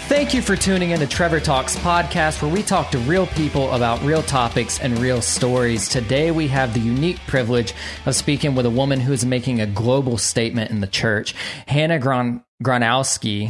Thank you for tuning in to Trevor Talks podcast, where we talk to real people about real topics and real stories. Today, we have the unique privilege of speaking with a woman who is making a global statement in the church. Hannah Gronowski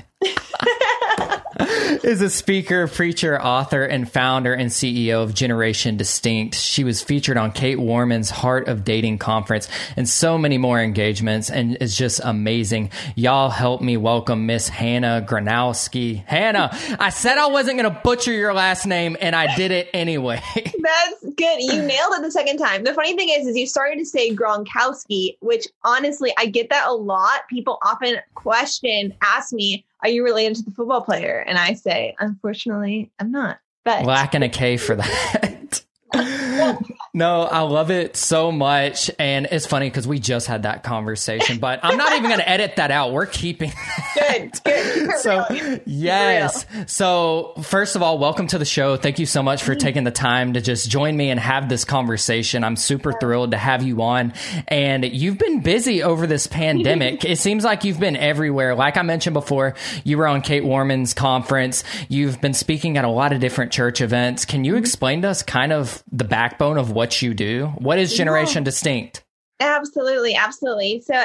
is a speaker, preacher, author, and founder and CEO of Generation Distinct. She was featured on Kate Warman's Heart of Dating conference and so many more engagements, and is just amazing. Y'all help me welcome Miss Hannah Gronowski. Hannah, I said I wasn't going to butcher your last name, and I did it anyway. That's good. You nailed it the second time. The funny thing is you started to say Gronkowski, which honestly, I get that a lot. People often ask me, are you related to the football player? And I say, unfortunately, I'm not. But lacking a K for that. No, I love it so much. And it's funny because we just had that conversation, but I'm not even going to edit that out. We're keeping good. So, yes. So first of all, welcome to the show. Thank you so much for taking the time to just join me and have this conversation. I'm super thrilled to have you on. And you've been busy over this pandemic. It seems like you've been everywhere. Like I mentioned before, you were on Kate Warman's conference. You've been speaking at a lot of different church events. Can you explain to us kind of the backbone of what you do? What is Generation Distinct? Absolutely. So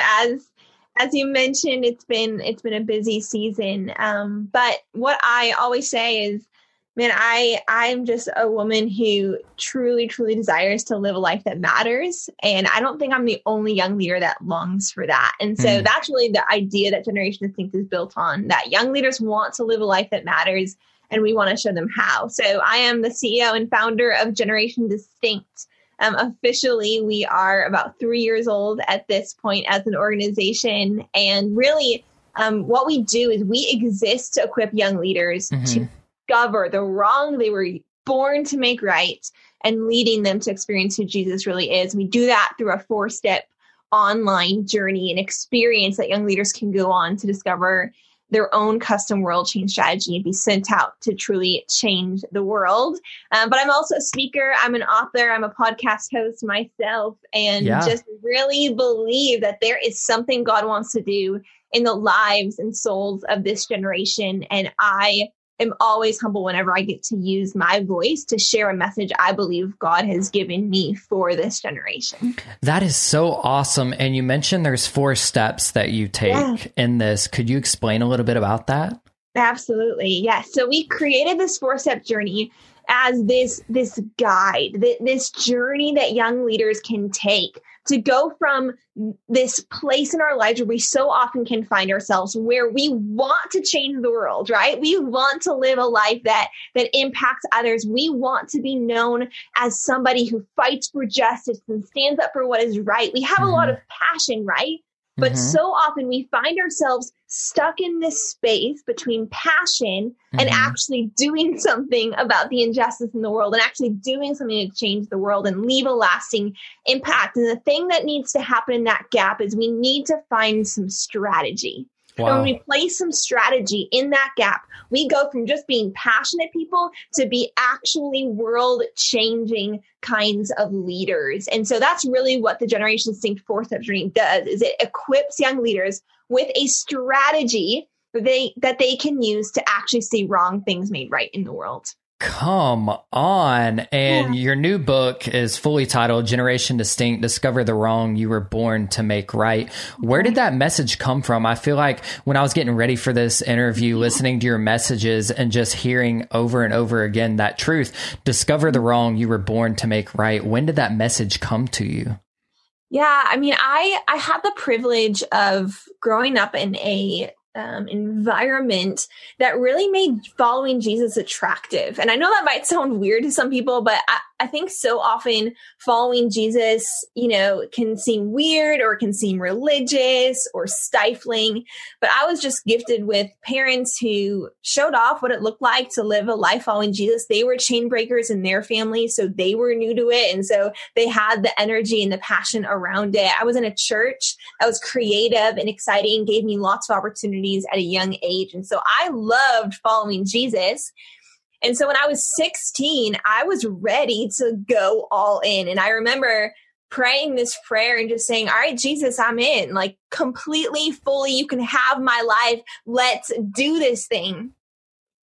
as you mentioned, it's been a busy season. But what I always say is, man, I'm just a woman who truly desires to live a life that matters. And I don't think I'm the only young leader that longs for that. And so that's really the idea that Generation Distinct is built on, that young leaders want to live a life that matters, and we want to show them how. So I am the CEO and founder of Generation Distinct. Officially, we are about 3 years old at this point as an organization. And really, what we do is we exist to equip young leaders to discover the wrong they were born to make right, and leading them to experience who Jesus really is. We do that through a 4-step online journey and experience that young leaders can go on to discover their own custom world change strategy and be sent out to truly change the world. But I'm also a speaker. I'm an author. I'm a podcast host myself, and just really believe that there is something God wants to do in the lives and souls of this generation. And I am always humble whenever I get to use my voice to share a message I believe God has given me for this generation. That is so awesome. And you mentioned there's 4 steps that you take in this. Could you explain a little bit about that? Absolutely. Yes. So we created this 4-step journey as this guide, this journey that young leaders can take to go from this place in our lives where we so often can find ourselves, where we want to change the world, right? We want to live a life that impacts others. We want to be known as somebody who fights for justice and stands up for what is right. We have a lot of passion, right? But so often we find ourselves stuck in this space between passion and actually doing something about the injustice in the world, and actually doing something to change the world and leave a lasting impact. And the thing that needs to happen in that gap is we need to find some strategy. Wow. And when we place some strategy in that gap, we go from just being passionate people to be actually world-changing kinds of leaders. And so that's really what the Generation Distinct 4-step journey does, is it equips young leaders with a strategy that they can use to actually see wrong things made right in the world. Come on. And your new book is fully titled Generation Distinct, Discover the Wrong You Were Born to Make Right. Where did that message come from? I feel like when I was getting ready for this interview, listening to your messages and just hearing over and over again that truth, discover the wrong you were born to make right. When did that message come to you? Yeah, I mean, I had the privilege of growing up in a environment that really made following Jesus attractive. And I know that might sound weird to some people, but I think so often following Jesus, can seem weird or can seem religious or stifling. But I was just gifted with parents who showed off what it looked like to live a life following Jesus. They were chain breakers in their family, so they were new to it. And so they had the energy and the passion around it. I was in a church that was creative and exciting, gave me lots of opportunities at a young age. And so I loved following Jesus. And so when I was 16, I was ready to go all in. And I remember praying this prayer and just saying, all right, Jesus, I'm in, like completely, fully, you can have my life. Let's do this thing.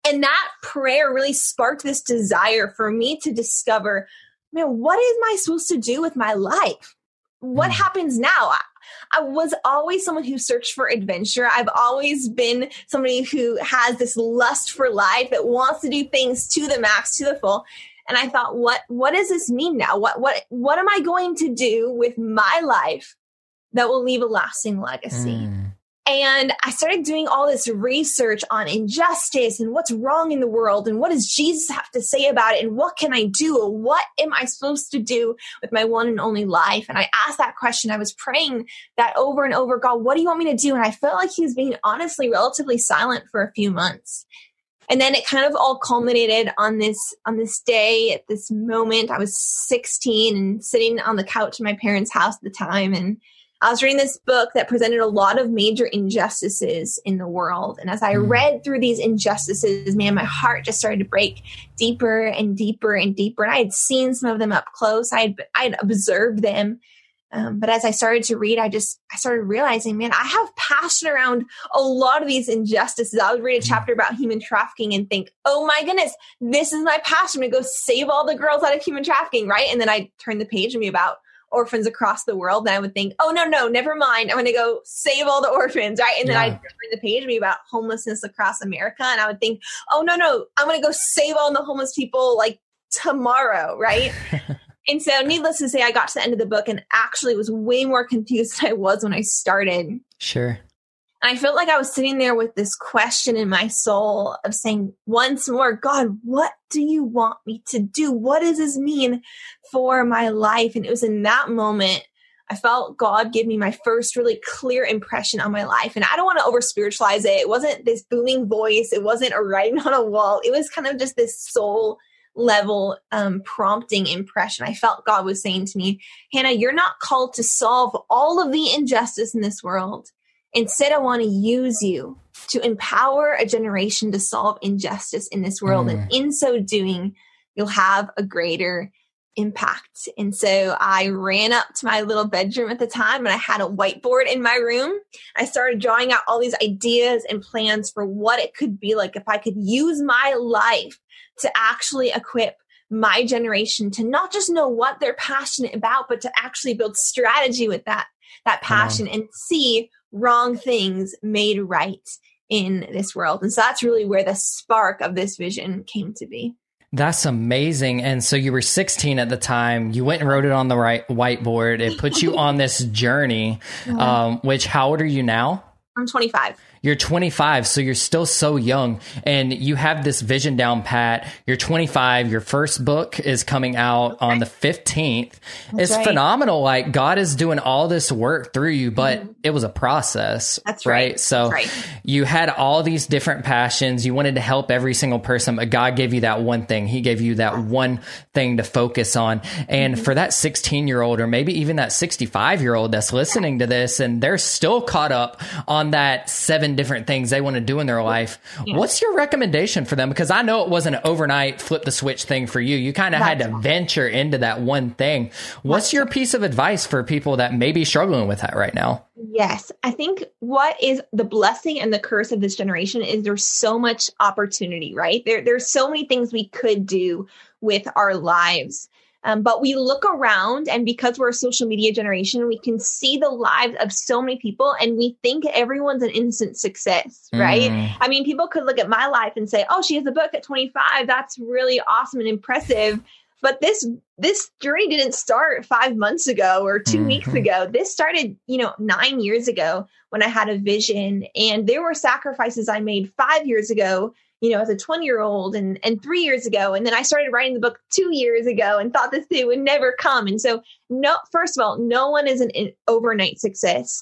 And that prayer really sparked this desire for me to discover, man, what am I supposed to do with my life? What happens now? I was always someone who searched for adventure. I've always been somebody who has this lust for life that wants to do things to the max, to the full. And I thought, what does this mean now? What am I going to do with my life that will leave a lasting legacy? And I started doing all this research on injustice and what's wrong in the world and what does Jesus have to say about it and what can I do? What am I supposed to do with my one and only life? And I asked that question. I was praying that over and over, God, what do you want me to do? And I felt like he was being honestly relatively silent for a few months. And then it kind of all culminated on this day, at this moment. I was 16 and sitting on the couch in my parents' house at the time. And I was reading this book that presented a lot of major injustices in the word. And as I read through these injustices, man, my heart just started to break deeper and deeper and deeper. And I had seen some of them up close. I'd observed them. But as I started to read, I started realizing, man, I have passion around a lot of these injustices. I would read a chapter about human trafficking and think, oh my goodness, this is my passion to go save all the girls out of human trafficking, right? And then I'd turn the page and be about orphans across the world. And I would think, oh, no, never mind. I'm going to go save all the orphans, right? And then I'd turn the page and be about homelessness across America. And I would think, oh, no, I'm going to go save all the homeless people like tomorrow, right? And so needless to say, I got to the end of the book and actually was way more confused than I was when I started. Sure. And I felt like I was sitting there with this question in my soul of saying once more, God, what do you want me to do? What does this mean for my life? And it was in that moment I felt God give me my first really clear impression on my life. And I don't want to over spiritualize it. It wasn't this booming voice. It wasn't a writing on a wall. It was kind of just this soul level prompting impression. I felt God was saying to me, Hannah, you're not called to solve all of the injustice in this world. Instead, I want to use you to empower a generation to solve injustice in this world. And in so doing, you'll have a greater impact. And so I ran up to my little bedroom at the time and I had a whiteboard in my room. I started drawing out all these ideas and plans for what it could be like if I could use my life to actually equip my generation to not just know what they're passionate about, but to actually build strategy with that passion and see wrong things made right in this world. And so that's really where the spark of this vision came to be. That's amazing. And so you were 16 at the time. You went and wrote it on the whiteboard. It put you on this journey, which how old are you now? I'm 25. You're 25, so you're still so young, and you have this vision down pat. You're 25. Your first book is coming out on the 15th. It's phenomenal. Like, God is doing all this work through you, but it was a process. That's right. So you had all these different passions. You wanted to help every single person, but God gave you that one thing. He gave you that one thing to focus on. And for that 16-year-old, or maybe even that 65-year-old that's listening to this, and they're still caught up on that 7 different things they want to do in their life. What's your recommendation for them? Because I know it wasn't an overnight flip the switch thing for you. You kind of had to venture into that one thing. What's your piece of advice for people that may be struggling with that right now? Yes. I think what is the blessing and the curse of this generation is there's so much opportunity, right? There's so many things we could do with our lives. But we look around, and because we're a social media generation, we can see the lives of so many people and we think everyone's an instant success, right? I mean, people could look at my life and say, oh, she has a book at 25. That's really awesome and impressive. But this journey didn't start 5 months ago or 2 weeks ago. This started, 9 years ago when I had a vision, and there were sacrifices I made 5 years ago, as a 20-year-old and 3 years ago. And then I started writing the book 2 years ago and thought this day would never come. And so, first of all, no one is an overnight success.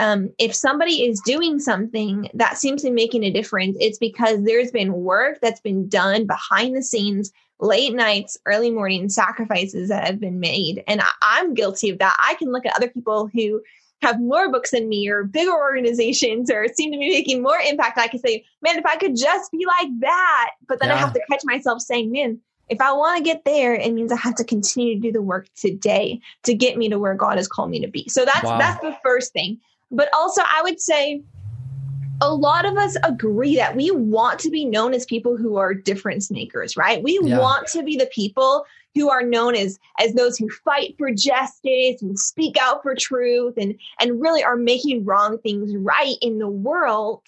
If somebody is doing something that seems to be making a difference, it's because there's been work that's been done behind the scenes, late nights, early morning sacrifices that have been made. And I'm guilty of that. I can look at other people who have more books than me or bigger organizations or seem to be making more impact. I can say, man, if I could just be like that, but then I have to catch myself saying, man, if I want to get there, it means I have to continue to do the work today to get me to where God has called me to be. So that's the first thing. But also I would say a lot of us agree that we want to be known as people who are difference makers, right? We want to be the people who are known as those who fight for justice and speak out for truth and really are making wrong things right in the world.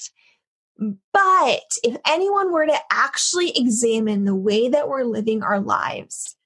But if anyone were to actually examine the way that we're living our lives,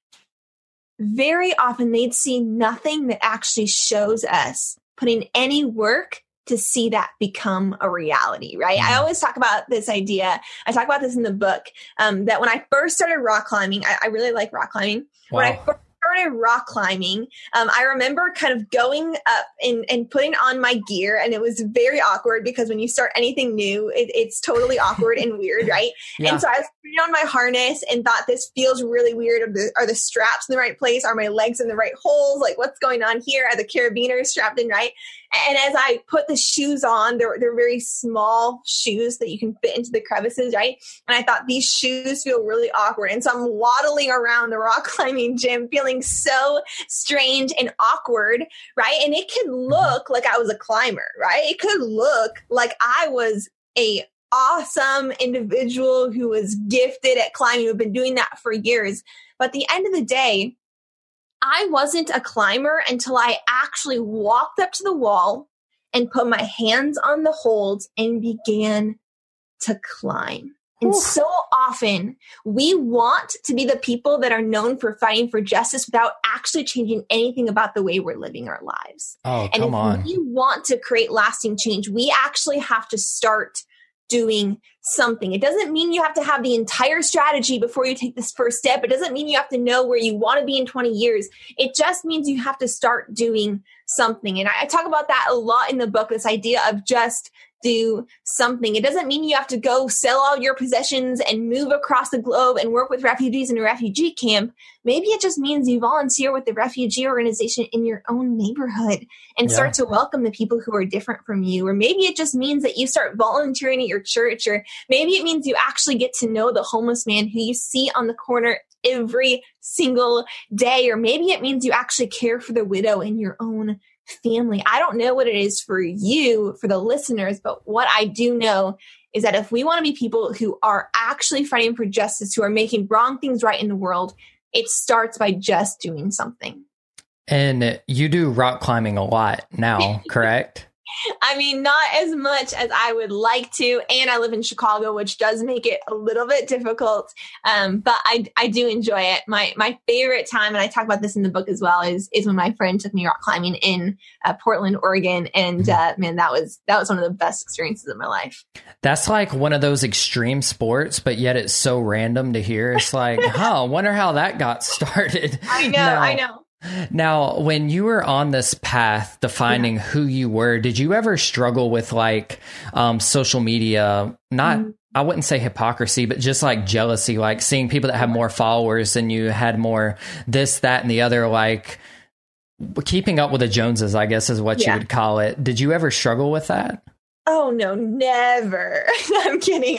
very often they'd see nothing that actually shows us putting any work to see that become a reality, right? I always talk about this idea. I talk about this in the book, that when I first started rock climbing, I really like rock climbing. Wow. When I first started rock climbing, I remember kind of going up and putting on my gear, and it was very awkward because when you start anything new, it's totally awkward and weird, right? Yeah. And so I was putting on my harness and thought, this feels really weird. Are the straps in the right place? Are my legs in the right holes? Like, what's going on here? Are the carabiners strapped in right? And as I put the shoes on, they're very small shoes that you can fit into the crevices, right? And I thought, these shoes feel really awkward. And so I'm waddling around the rock climbing gym feeling so strange and awkward, right? And it could look like I was a climber, right? It could look like I was a awesome individual who was gifted at climbing, who had been doing that for years. But at the end of the day, I wasn't a climber until I actually walked up to the wall and put my hands on the holds and began to climb. And so often we want to be the people that are known for fighting for justice without actually changing anything about the way we're living our lives. Oh, and come on. If we want to create lasting change, we actually have to start doing something. It doesn't mean you have to have the entire strategy before you take this first step. It doesn't mean you have to know where you want to be in 20 years. It just means you have to start doing something. And I talk about that a lot in the book, this idea of just do something. It doesn't mean you have to go sell all your possessions and move across the globe and work with refugees in a refugee camp. Maybe it just means you volunteer with the refugee organization in your own neighborhood and start to welcome the people who are different from you. Or maybe it just means that you start volunteering at your church. Or maybe it means you actually get to know the homeless man who you see on the corner every single day. Or maybe it means you actually care for the widow in your own family. I don't know what it is for you, for the listeners, but what I do know is that if we want to be people who are actually fighting for justice, who are making wrong things right in the world, it starts by just doing something. And you do rock climbing a lot now, correct? I mean, not as much as I would like to. And I live in Chicago, which does make it a little bit difficult. But I do enjoy it. My favorite time, and I talk about this in the book as well, is when my friend took me rock climbing in Portland, Oregon. And man, that was one of the best experiences of my life. That's like one of those extreme sports, but yet it's so random to hear. It's like, wonder how that got started. I know. Now, when you were on this path defining who you were, did you ever struggle with like social media? Not, I wouldn't say hypocrisy, but just like jealousy, like seeing people that have more followers than you had more this, that, and the other, like keeping up with the Joneses, I guess is what you would call it. Did you ever struggle with that? Oh, no, never. I'm kidding.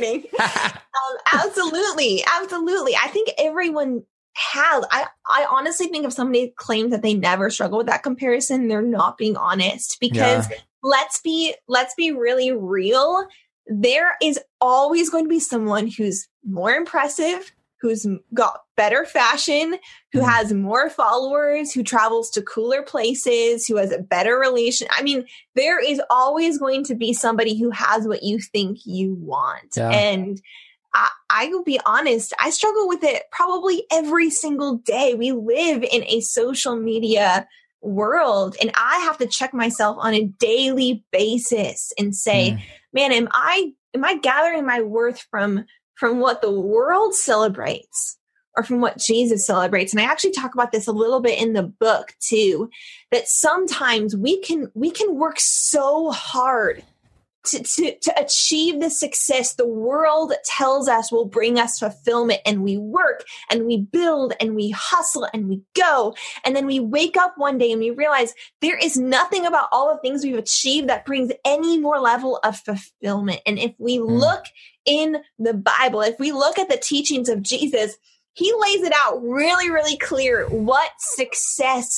Absolutely. I think everyone has. I honestly think if somebody claims that they never struggle with that comparison, they're not being honest, because let's be really real. There is always going to be someone who's more impressive, who's got better fashion, who has more followers, who travels to cooler places, who has a better relation. I mean, there is always going to be somebody who has what you think you want. Yeah. And I will be honest, I struggle with it probably every single day. We live in a social media world, and I have to check myself on a daily basis and say, man, am I gathering my worth from what the world celebrates or from what Jesus celebrates? And I actually talk about this a little bit in the book too, that sometimes we can work so hard to achieve the success the world tells us will bring us fulfillment, and we work and we build and we hustle and we go, and then we wake up one day and we realize there is nothing about all the things we've achieved that brings any more level of fulfillment. And if we look in the Bible, if we look at the teachings of Jesus, he lays it out really, really clear what success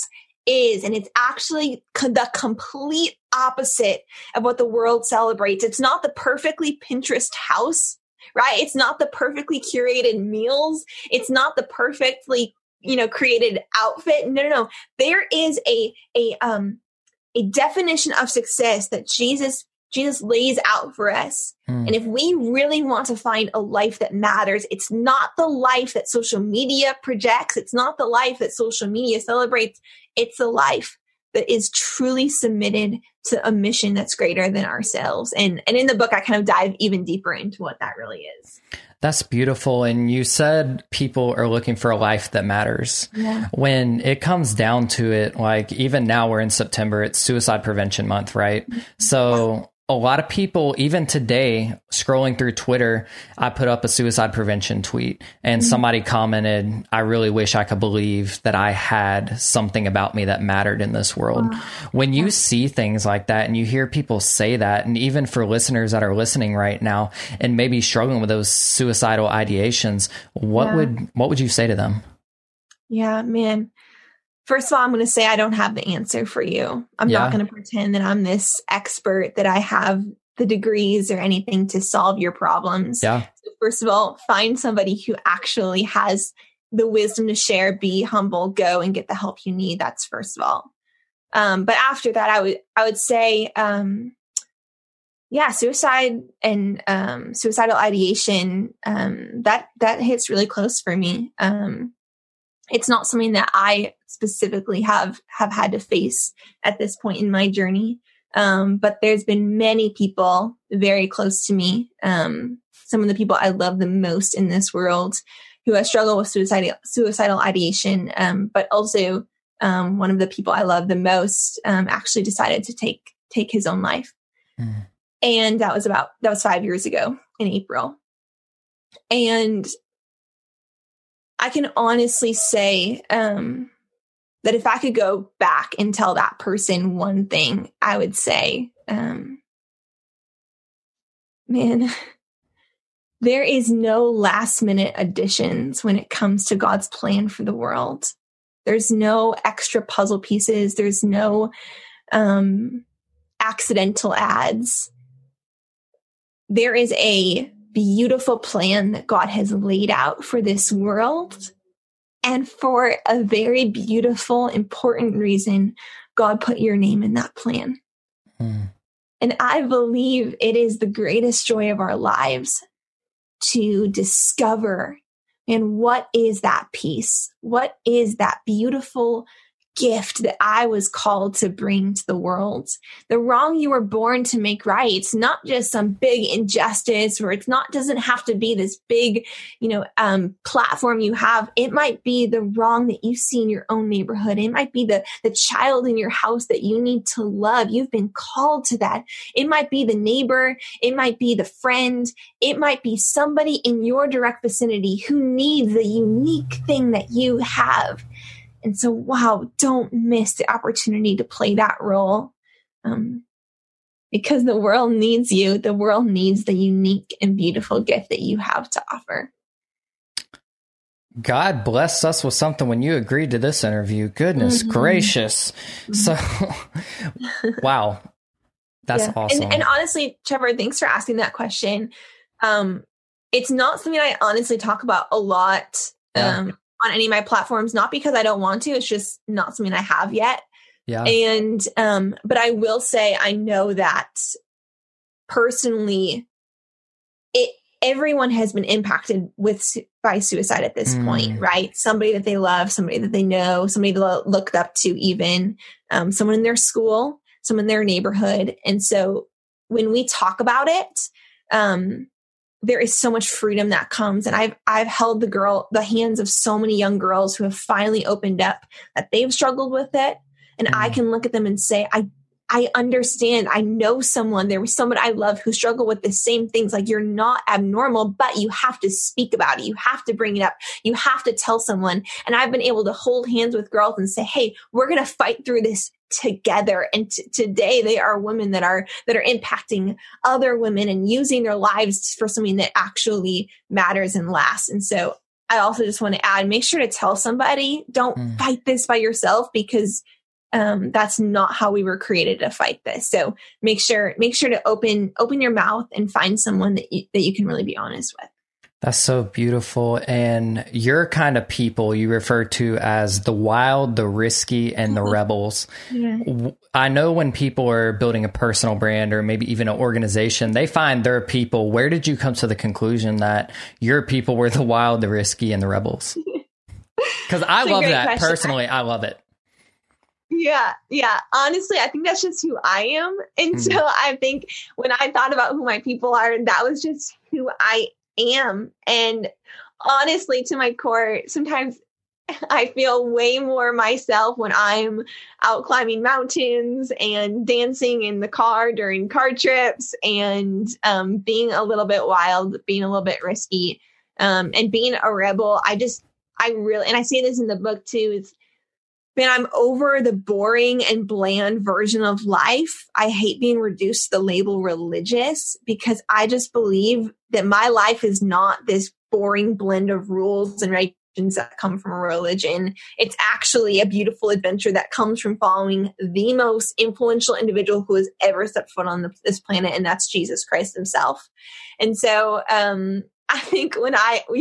is. And it's actually the complete opposite of what the world celebrates. It's not the perfectly Pinterest house, right? It's not the perfectly curated meals. It's not the perfectly, created outfit. No. There is a definition of success that Jesus lays out for us. And if we really want to find a life that matters, it's not the life that social media projects. It's not the life that social media celebrates. It's the life that is truly submitted to a mission that's greater than ourselves. And in the book, I kind of dive even deeper into what that really is. That's beautiful. And you said people are looking for a life that matters. Yeah. When it comes down to it, like even now we're in September, it's Suicide Prevention Month, right? So a lot of people, even today, scrolling through Twitter, I put up a suicide prevention tweet and somebody commented, I really wish I could believe that I had something about me that mattered in this world. When you see things like that and you hear people say that, and even for listeners that are listening right now and maybe struggling with those suicidal ideations, what would you say to them? Yeah, man. First of all, I'm going to say I don't have the answer for you. I'm not going to pretend that I'm this expert, that I have the degrees or anything to solve your problems. Yeah. So first of all, find somebody who actually has the wisdom to share, be humble, go and get the help you need. That's first of all. But after that, I would say, suicide and suicidal ideation, that hits really close for me. It's not something that I specifically have had to face at this point in my journey. But there's been many people very close to me. Some of the people I love the most in this world who have struggled with suicidal ideation. But also, one of the people I love the most, actually decided to take his own life. And that was 5 years ago in April. And I can honestly say that if I could go back and tell that person one thing, I would say, man, there is no last minute additions when it comes to God's plan for the world. There's no extra puzzle pieces. There's no accidental ads. There is a beautiful plan that God has laid out for this world. And for a very beautiful, important reason, God put your name in that plan. And I believe it is the greatest joy of our lives to discover, and what is that peace? What is that beautiful gift that I was called to bring to the world? The wrong you were born to make right. It's not just some big injustice, or doesn't have to be this big, platform you have. It might be the wrong that you see in your own neighborhood. It might be the child in your house that you need to love. You've been called to that. It might be the neighbor. It might be the friend. It might be somebody in your direct vicinity who needs the unique thing that you have. And so, wow, don't miss the opportunity to play that role, because the world needs you. The world needs the unique and beautiful gift that you have to offer. God blessed us with something when you agreed to this interview. Goodness gracious. So, wow, that's awesome. And honestly, Trevor, thanks for asking that question. It's not something I honestly talk about a lot. On any of my platforms, not because I don't want to, it's just not something I have yet. Yeah. And, but I will say, I know that personally, everyone has been impacted by suicide at this point, right? Somebody that they love, somebody that they know, somebody they looked up to, even, someone in their school, someone in their neighborhood. And so when we talk about it, there is so much freedom that comes. And I've held the hands of so many young girls who have finally opened up that they've struggled with it. And I can look at them and say, I understand. I know someone, there was someone I love who struggled with the same things. Like, you're not abnormal, but you have to speak about it. You have to bring it up. You have to tell someone. And I've been able to hold hands with girls and say, hey, we're going to fight through this together. And today they are women that are impacting other women and using their lives for something that actually matters and lasts. And so I also just want to add, make sure to tell somebody, don't fight this by yourself, because that's not how we were created to fight this. So make sure to open your mouth and find someone that you can really be honest with. That's so beautiful. And your kind of people you refer to as the wild, the risky, and the rebels. Yeah. I know when people are building a personal brand or maybe even an organization, they find their people. Where did you come to the conclusion that your people were the wild, the risky, and the rebels? Because I love that question. Personally. I love it. Yeah. Honestly, I think that's just who I am. And so I think when I thought about who my people are, that was just who I am. And honestly, to my core, sometimes I feel way more myself when I'm out climbing mountains and dancing in the car during car trips and being a little bit wild, being a little bit risky, and being a rebel. I really, and I say this in the book too, is, man, I'm over the boring and bland version of life. I hate being reduced to the label religious, because I just believe that my life is not this boring blend of rules and regulations that come from a religion. It's actually a beautiful adventure that comes from following the most influential individual who has ever stepped foot on this planet, and that's Jesus Christ himself. And so, I think when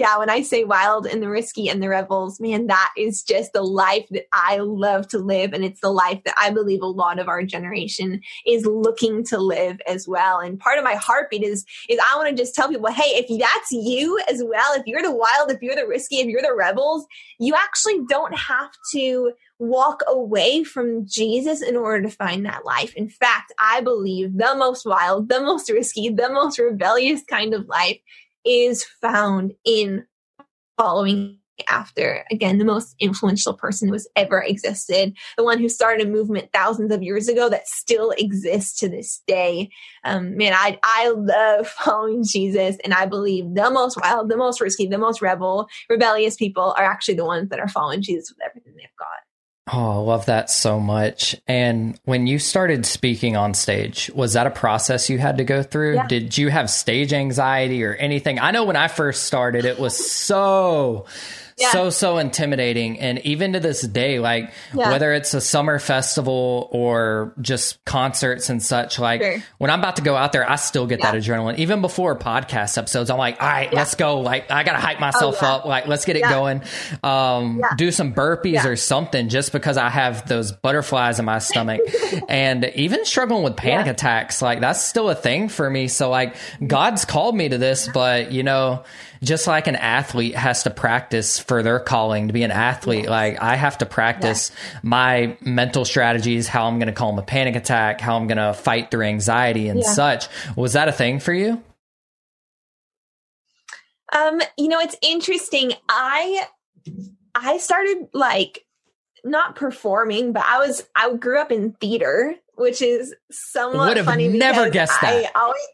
I say wild and the risky and the rebels, man, that is just the life that I love to live. And it's the life that I believe a lot of our generation is looking to live as well. And part of my heartbeat is I want to just tell people, hey, if that's you as well, if you're the wild, if you're the risky, if you're the rebels, you actually don't have to walk away from Jesus in order to find that life. In fact, I believe the most wild, the most risky, the most rebellious kind of life is found in following after, again, the most influential person who has ever existed, the one who started a movement thousands of years ago that still exists to this day. Man, I love following Jesus, and I believe the most wild, the most risky, the most rebellious people are actually the ones that are following Jesus with everything they've got. Oh, I love that so much. And when you started speaking on stage, was that a process you had to go through? Yeah. Did you have stage anxiety or anything? I know when I first started, it was so intimidating. And even to this day, like whether it's a summer festival or just concerts and such, like when I'm about to go out there, I still get that adrenaline. Even before podcast episodes, I'm like, all right, let's go. Like, I got to hype myself up. Like, let's get it going. Do some burpees or something, just because I have those butterflies in my stomach. And even struggling with panic attacks, like that's still a thing for me. So like God's called me to this, but you know, just like an athlete has to practice for their calling to be an athlete, like I have to practice my mental strategies, how I'm going to calm a panic attack, how I'm going to fight through anxiety and such. Was that a thing for you? You know, it's interesting. I started like not performing, but I grew up in theater, which is somewhat funny. Would have never guessed that.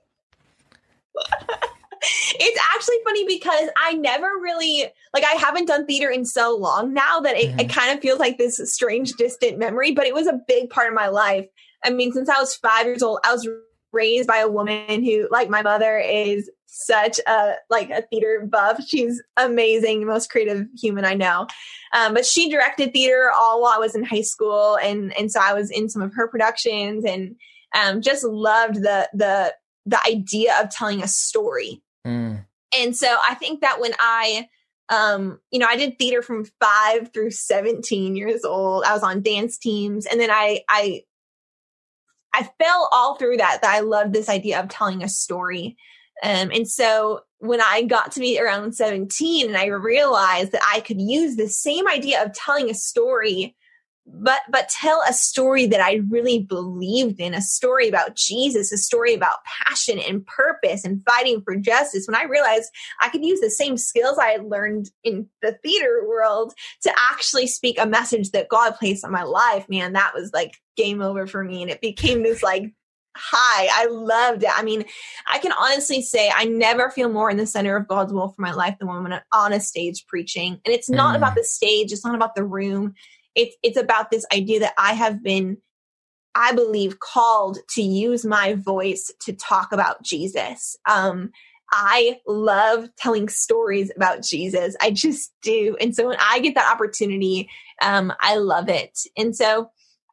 It's actually funny because I never really, like, I haven't done theater in so long now that it kind of feels like this strange, distant memory, but it was a big part of my life. I mean, since I was 5 years old, I was raised by a woman who, like, my mother is such a theater buff. She's amazing, the most creative human I know. But she directed theater all while I was in high school. And so I was in some of her productions and just loved the idea of telling a story. And so I think that when I did theater from 5 through 17 years old, I was on dance teams. And then I fell all through that I loved this idea of telling a story. And so when I got to be around 17 and I realized that I could use the same idea of telling a story, but tell a story that I really believed in, a story about Jesus, a story about passion and purpose and fighting for justice. When I realized I could use the same skills I had learned in the theater world to actually speak a message that God placed on my life, man, that was like game over for me. And it became this like high. I loved it. I mean, I can honestly say I never feel more in the center of God's will for my life than when I'm on a stage preaching. And it's not about the stage. It's not about the room. It's about this idea that I have been, I believe, called to use my voice to talk about Jesus. I love telling stories about Jesus. I just do. And so when I get that opportunity, I love it. And so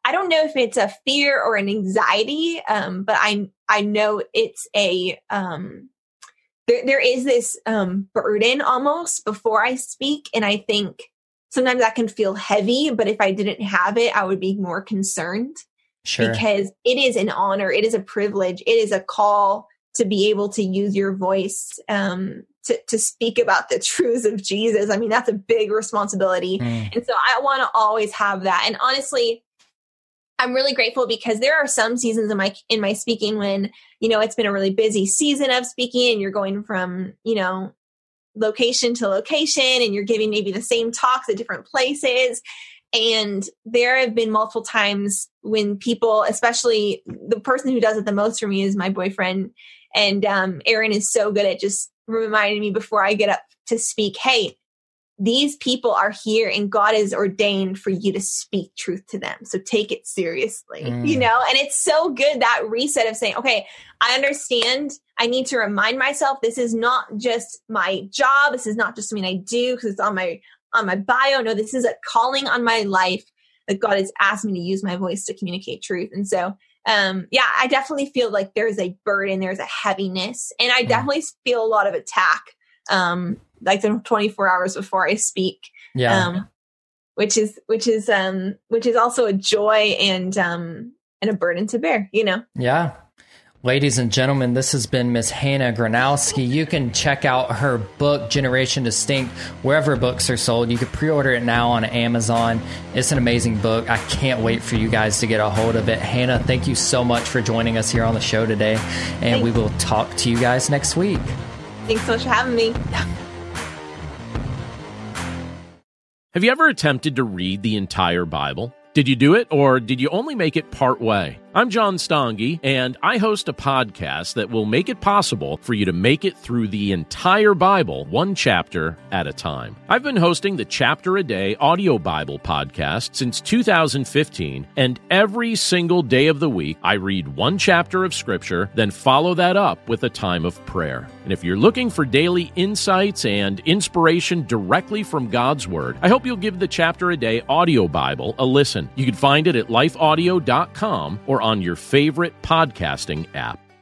I don't know if it's a fear or an anxiety, but I know it's a, there is this burden almost before I speak. And I think sometimes that can feel heavy, but if I didn't have it, I would be more concerned. Sure. Because it is an honor. It is a privilege. It is a call to be able to use your voice to speak about the truths of Jesus. I mean, that's a big responsibility. And so I want to always have that. And honestly, I'm really grateful because there are some seasons in my speaking when, it's been a really busy season of speaking and you're going from, location to location and you're giving maybe the same talks at different places. And there have been multiple times when people, especially the person who does it the most for me is my boyfriend. And Aaron is so good at just reminding me before I get up to speak, hey, these people are here and God has ordained for you to speak truth to them. So take it seriously, And it's so good, that reset of saying, okay, I understand. I need to remind myself, this is not just my job. This is not just something I do because it's on my bio. No, this is a calling on my life that God has asked me to use my voice to communicate truth. And so, I definitely feel like there's a burden, there's a heaviness, and I definitely feel a lot of attack, like the 24 hours before I speak, which is also a joy and a burden to bear, Yeah. Ladies and gentlemen, this has been Miss Hannah Gronowski. You can check out her book, Generation Distinct, wherever books are sold. You can pre-order it now on Amazon. It's an amazing book. I can't wait for you guys to get a hold of it. Hannah, thank you so much for joining us here on the show today, and we will talk to you guys next week. Thanks so much for having me. Have you ever attempted to read the entire Bible? Did you do it, or did you only make it part way? I'm John Stange, and I host a podcast that will make it possible for you to make it through the entire Bible, one chapter at a time. I've been hosting the Chapter a Day audio Bible podcast since 2015, and every single day of the week, I read one chapter of Scripture, then follow that up with a time of prayer. And if you're looking for daily insights and inspiration directly from God's Word, I hope you'll give the Chapter a Day audio Bible a listen. You can find it at lifeaudio.com or on your favorite podcasting app.